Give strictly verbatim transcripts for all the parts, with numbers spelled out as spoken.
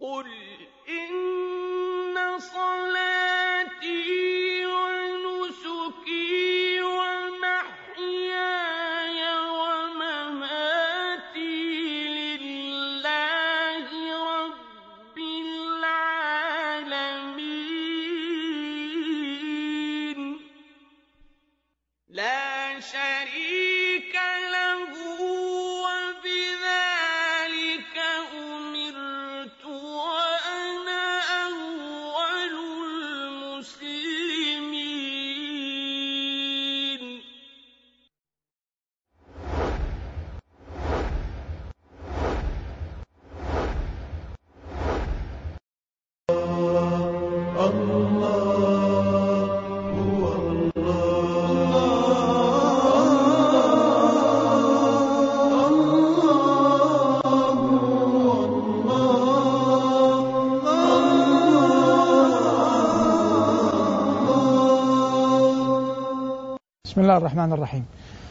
قُلْ إِنَّ صَلَاتِي وَنُسُكِي وَمَحْيَايَ وَمَمَاتِي لِلَّهِ رَبِّ الْعَالَمِينَ لَا شَرِيكَ لَهُ وَبِذَٰلِكَ أُمِرْتُ وَأَنَا أَوَّلُ الْمُسْلِمِينَ. بسم الله الرحمن الرحيم.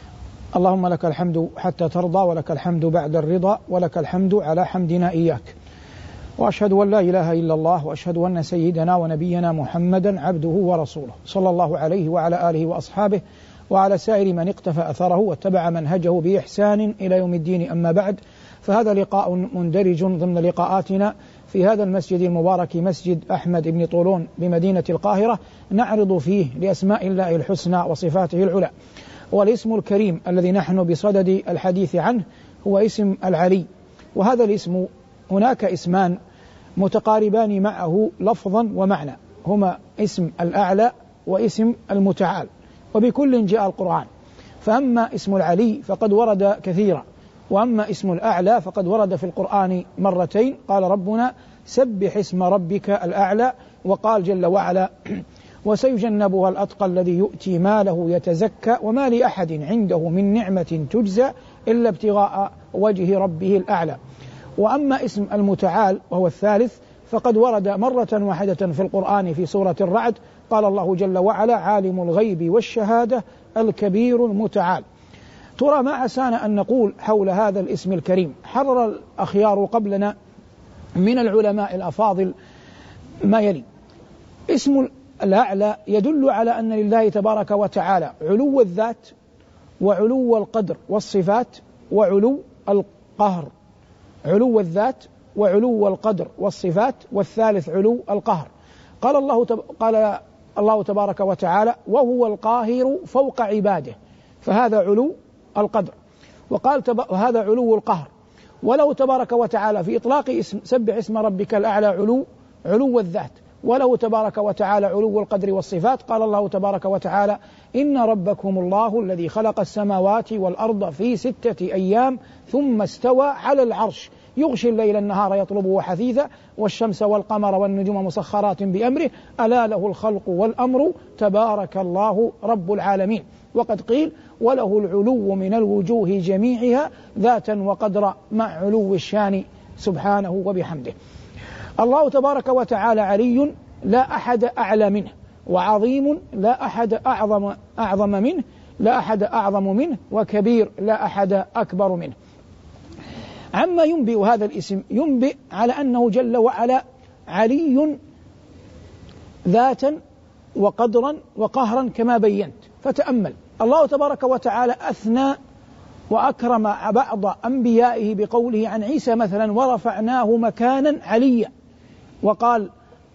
اللهم لك الحمد حتى ترضى، ولك الحمد بعد الرضا، ولك الحمد على حمدنا إياك. وأشهد أن لا إله إلا الله، وأشهد أن سيدنا ونبينا محمدا عبده ورسوله، صلى الله عليه وعلى آله وأصحابه وعلى سائر من اقتفى أثره واتبع منهجه بإحسان إلى يوم الدين. أما بعد، فهذا لقاء مندرج ضمن لقاءاتنا في هذا المسجد المبارك، مسجد أحمد بن طولون بمدينة القاهرة، نعرض فيه لأسماء الله الحسنى وصفاته العلى. والاسم الكريم الذي نحن بصدد الحديث عنه هو اسم العلي. وهذا الاسم هناك اسمان متقاربان معه لفظا ومعنى، هما اسم الأعلى واسم المتعال، وبكل جاء القرآن. فأما اسم العلي فقد ورد كثيرا، وأما اسم الأعلى فقد ورد في القرآن مرتين. قال ربنا: سبح اسم ربك الأعلى. وقال جل وعلا: وسيجنبها الأتقى الذي يؤتي ماله يتزكى وما لأحد عنده من نعمة تجزى إلا ابتغاء وجه ربه الأعلى. وأما اسم المتعال وهو الثالث فقد ورد مرة واحدة في القرآن في سورة الرعد. قال الله جل وعلا: عالم الغيب والشهادة الكبير المتعال. ترى ما عسانا أن نقول حول هذا الاسم الكريم. حرر الأخيار قبلنا من العلماء الأفاضل ما يلي: اسم الأعلى يدل على أن لله تبارك وتعالى علو الذات وعلو القدر والصفات وعلو القهر. علو الذات وعلو القدر والصفات، والثالث علو القهر. قال الله تب... قال الله تبارك وتعالى: وهو القاهر فوق عباده، فهذا علو القدر. وقال تب... هذا علو القهر. وله تبارك وتعالى في إطلاق اسم سبح اسم ربك الأعلى علو علو الذات، وله تبارك وتعالى علو القدر والصفات. قال الله تبارك وتعالى: إن ربكم الله الذي خلق السماوات والأرض في ستة أيام ثم استوى على العرش يغشي الليل النهار يطلبه حثيثا والشمس والقمر والنجوم مسخرات بأمره ألا له الخلق والأمر تبارك الله رب العالمين. وقد قيل: وله العلو من الوجوه جميعها ذاتا وقدرا مع علو الشان سبحانه وبحمده. الله تبارك وتعالى علي لا أحد أعلى منه، وعظيم لا أحد أعظم أعظم منه لا أحد أعظم منه، وكبير لا أحد أكبر منه. عما ينبئ هذا الاسم، ينبئ على أنه جل وعلا علي ذاتا وقدرا وقهرا كما بينت. فتأمل، الله تبارك وتعالى أثنى وأكرم بعض أنبيائه بقوله عن عيسى مثلا: ورفعناه مكانا عليا. وقال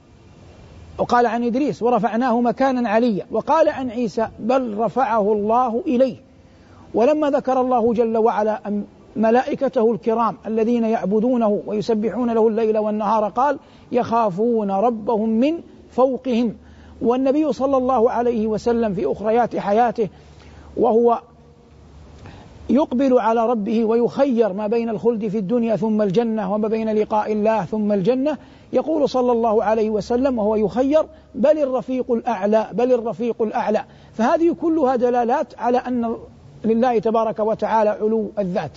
وقال عن إدريس: ورفعناه مكانا عليا. وقال عن عيسى: بل رفعه الله إليه. ولما ذكر الله جل وعلا ملائكته الكرام الذين يعبدونه ويسبحون له الليل والنهار قال: يخافون ربهم من فوقهم. والنبي صلى الله عليه وسلم في أخريات حياته وهو يقبل على ربه ويخير ما بين الخلد في الدنيا ثم الجنة، وما بين لقاء الله ثم الجنة، يقول صلى الله عليه وسلم وهو يخير: بل الرفيق الأعلى بل الرفيق الأعلى. فهذه كلها دلالات على أن لله تبارك وتعالى علو الذات.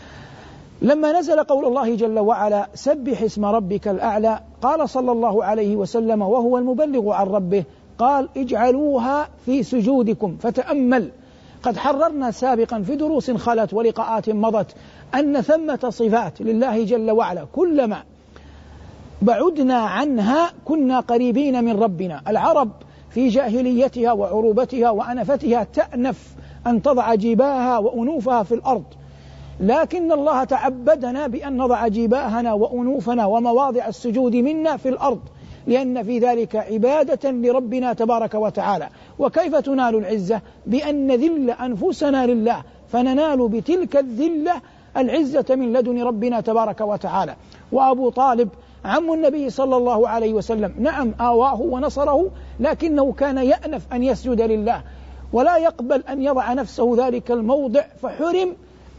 لما نزل قول الله جل وعلا: سبح اسم ربك الأعلى، قال صلى الله عليه وسلم وهو المبلغ عن ربه: قال: اجعلوها في سجودكم. فتأمل، قد حررنا سابقا في دروس خلت ولقاءات مضت أن ثمة صفات لله جل وعلا كلما بعدنا عنها كنا قريبين من ربنا. العرب في جاهليتها وعروبتها وأنفتها تأنف أن تضع جباهها وأنوفها في الأرض، لكن الله تعبدنا بأن نضع جباهنا وأنوفنا ومواضع السجود منا في الأرض، لأن في ذلك عبادة لربنا تبارك وتعالى. وكيف تنال العزة؟ بأن نذل أنفسنا لله، فننال بتلك الذلة العزة من لدن ربنا تبارك وتعالى. وأبو طالب عم النبي صلى الله عليه وسلم نعم آواه ونصره، لكنه كان يأنف أن يسجد لله ولا يقبل أن يضع نفسه ذلك الموضع، فحرم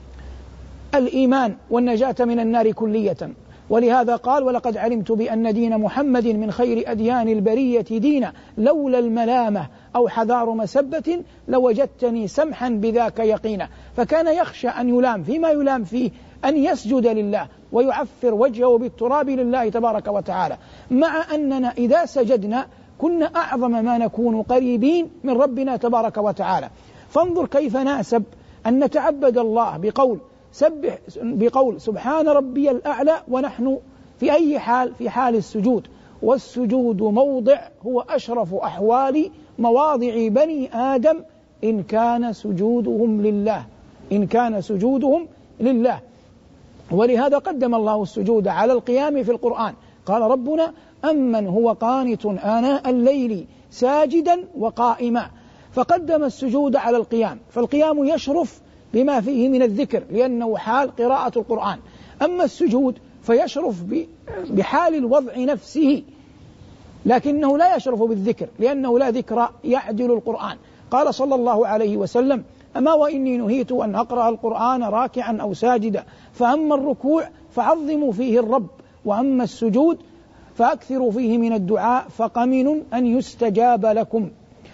الإيمان والنجاة من النار كلية. ولهذا قال: ولقد علمت بأن دين محمد من خير أديان البرية دينا، لولا الملامة أو حذار مسبة لوجدتني سمحا بذاك يقينا. فكان يخشى أن يلام فيما يلام فيه، أن يسجد لله ويعفر وجهه بالتراب لله تبارك وتعالى، مع أننا إذا سجدنا كنا أعظم ما نكون قريبين من ربنا تبارك وتعالى. فانظر كيف ناسب أن نتعبد الله بقول سبح بقول سبحان ربي الأعلى ونحن في أي حال؟ في حال السجود. والسجود موضع هو أشرف أحوال مواضع بني آدم إن كان سجودهم لله إن كان سجودهم لله ولهذا قدم الله السجود على القيام في القرآن. قال ربنا: أمن هو قانت آناء الليل ساجدا وقائما، فقدم السجود على القيام، فالقيام يشرف بما فيه من الذكر لأنه حال قراءة القرآن، أما السجود فيشرف بحال الوضع نفسه، لكنه لا يشرف بالذكر لأنه لا ذكر يعدل القرآن. قال صلى الله عليه وسلم: أما وإني نهيت أن أقرأ القرآن راكعا أو ساجدا، فأما الركوع فعظموا فيه الرب، وأما السجود فأكثروا فيه من الدعاء فقمن أن يستجاب لكم.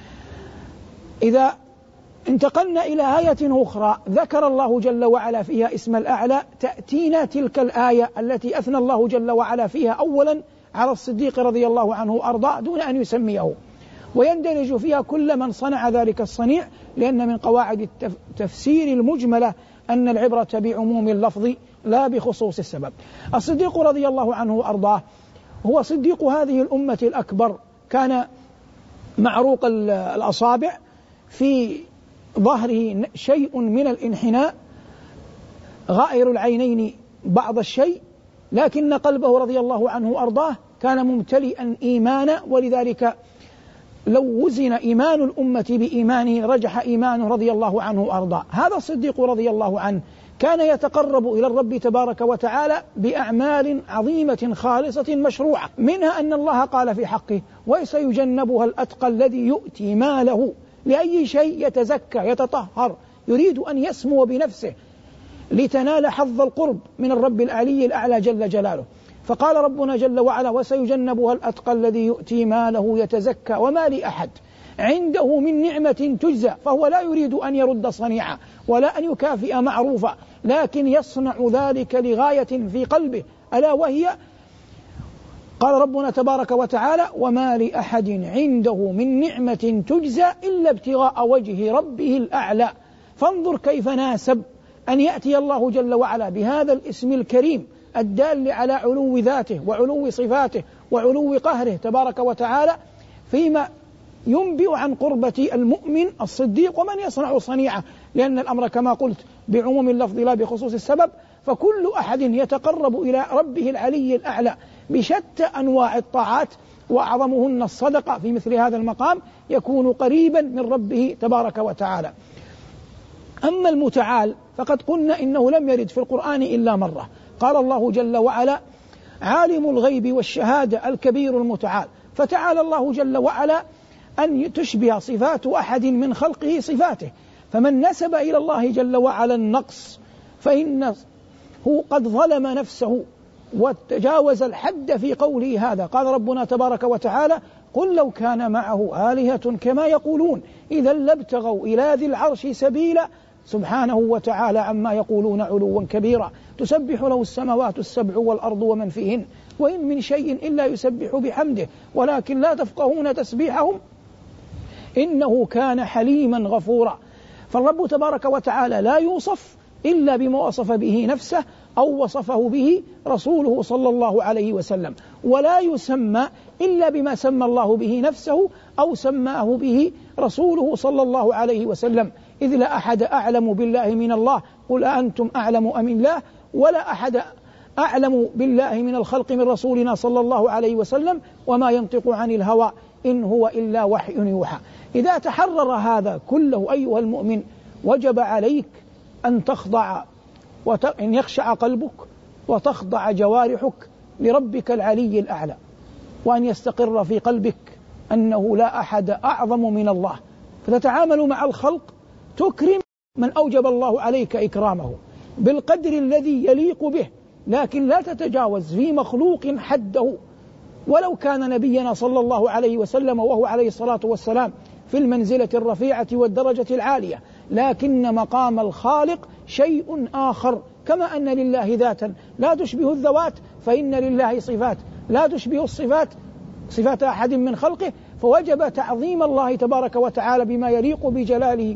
إذا انتقلنا إلى آية أخرى ذكر الله جل وعلا فيها اسم الأعلى، تأتينا تلك الآية التي أثنى الله جل وعلا فيها أولا على الصديق رضي الله عنه وأرضاه دون أن يسميه، ويندرج فيها كل من صنع ذلك الصنيع، لأن من قواعد التفسير المجملة أن العبرة بعموم اللفظ لا بخصوص السبب. الصديق رضي الله عنه وأرضاه هو صديق هذه الأمة الأكبر، كان معروق الأصابع، في ظهره شيء من الانحناء، غائر العينين بعض الشيء، لكن قلبه رضي الله عنه وأرضاه كان ممتلئا إيمانا، ولذلك لو وزن إيمان الأمة بإيمانه رجح إيمانه رضي الله عنه وأرضاه. هذا الصديق رضي الله عنه كان يتقرب إلى الرب تبارك وتعالى بأعمال عظيمة خالصة مشروعة، منها أن الله قال في حقه: وسيجنبها الأتقى الذي يؤتي ماله لأي شيء يتزكى يتطهر، يريد أن يسمو بنفسه لتنال حظ القرب من الرب العلي الأعلى جل جلاله. فقال ربنا جل وعلا: وسيجنبها الأتقى الذي يؤتي ماله يتزكى وما لأحد عنده من نعمة تجزى، فهو لا يريد أن يرد صنيعا ولا أن يكافئ معروفا، لكن يصنع ذلك لغاية في قلبه، ألا وهي قال ربنا تبارك وتعالى: وما لأحد عنده من نعمة تجزى إلا ابتغاء وجه ربه الأعلى. فانظر كيف ناسب أن يأتي الله جل وعلا بهذا الاسم الكريم الدال على علو ذاته وعلو صفاته وعلو قهره تبارك وتعالى، فيما ينبئ عن قربة المؤمن الصديق ومن يصنع صنيعه، لأن الأمر كما قلت بعموم اللفظ لا بخصوص السبب، فكل أحد يتقرب إلى ربه العلي الأعلى بشتى أنواع الطاعات وأعظمهن الصدقة في مثل هذا المقام يكون قريبا من ربه تبارك وتعالى. أما المتعال فقد قلنا إنه لم يرد في القرآن إلا مرة. قال الله جل وعلا: عالم الغيب والشهادة الكبير المتعال. فتعالى الله جل وعلا أن تشبه صفات أحد من خلقه صفاته، فمن نسب إلى الله جل وعلا النقص فإنه قد ظلم نفسه وتجاوز الحد في قوله هذا. قال ربنا تبارك وتعالى: قل لو كان معه آلهة كما يقولون إذا لابتغوا إلى ذي العرش سبيلا سبحانه وتعالى عما يقولون علوا كبيرا تسبح له السماوات السبع والأرض ومن فيهن وإن من شيء إلا يسبح بحمده ولكن لا تفقهون تسبيحهم إنه كان حليما غفورا. فالرب تبارك وتعالى لا يوصف إلا بما وصف به نفسه، أو وصفه به رسوله صلى الله عليه وسلم، ولا يسمى إلا بما سمى الله به نفسه أو سماه به رسوله صلى الله عليه وسلم، إذ لا أحد أعلم بالله من الله، قل أنتم أعلم أم الله، ولا أحد أعلم بالله من الخلق من رسولنا صلى الله عليه وسلم، وما ينطق عن الهوى إن هو إلا وحي يوحى. إذا تحرر هذا كله أيها المؤمن وجب عليك أن تخضع وأن يخشع قلبك وتخضع جوارحك لربك العلي الأعلى، وأن يستقر في قلبك أنه لا أحد أعظم من الله، فتتعامل مع الخلق تكرم من أوجب الله عليك إكرامه بالقدر الذي يليق به، لكن لا تتجاوز في مخلوق حده، ولو كان نبينا صلى الله عليه وسلم وهو عليه الصلاة والسلام في المنزلة الرفيعة والدرجة العالية، لكن مقام الخالق شيء آخر. كما أن لله ذاتا لا تشبه الذوات، فإن لله صفات لا تشبه الصفات صفات أحد من خلقه، فوجب تعظيم الله تبارك وتعالى بما يليق بجلاله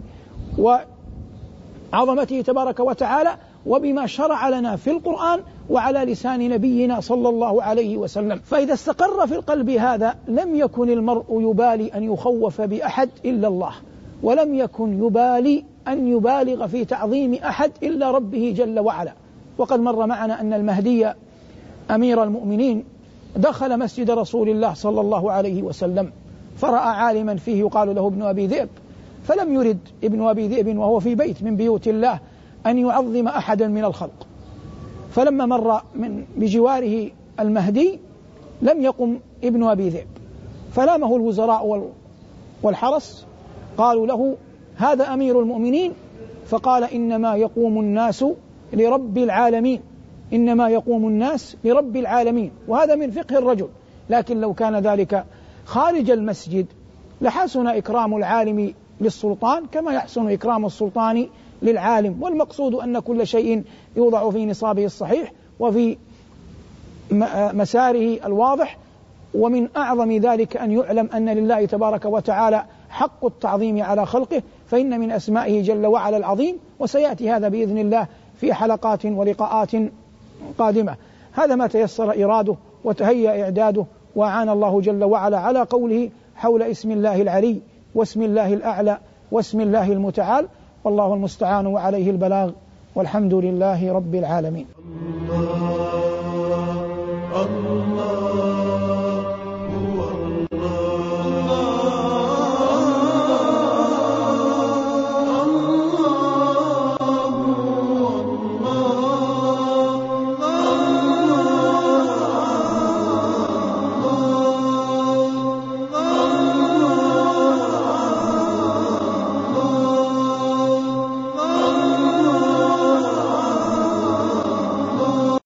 وعظمته تبارك وتعالى، وبما شرع لنا في القرآن وعلى لسان نبينا صلى الله عليه وسلم. فإذا استقر في القلب هذا لم يكن المرء يبالي أن يخوف بأحد إلا الله، ولم يكن يبالي أن يبالغ في تعظيم أحد إلا ربه جل وعلا. وقد مر معنا أن المهدي أمير المؤمنين دخل مسجد رسول الله صلى الله عليه وسلم، فرأى عالما فيه يقال له ابن أبي ذئب، فلم يرد ابن أبي ذئب وهو في بيت من بيوت الله أن يعظم أحدا من الخلق، فلما مر من بجواره المهدي لم يقم ابن أبي ذئب، فلامه الوزراء والحرس، قالوا له هذا أمير المؤمنين، فقال إنما يقوم الناس لرب العالمين، إنما يقوم الناس لرب العالمين. وهذا من فقه الرجل، لكن لو كان ذلك خارج المسجد لحسن إكرام العالم للسلطان كما يحسن إكرام السلطان للعالم، والمقصود أن كل شيء يوضع في نصابه الصحيح وفي مساره الواضح. ومن أعظم ذلك أن يعلم أن لله تبارك وتعالى حق التعظيم على خلقه، فإن من أسمائه جل وعلا العظيم، وسيأتي هذا بإذن الله في حلقات ولقاءات قادمة. هذا ما تيسر إراده وتهيأ إعداده، وأعان الله جل وعلا على قوله حول اسم الله العلي واسم الله الأعلى واسم الله المتعال، والله المستعان وعليه البلاغ، والحمد لله رب العالمين.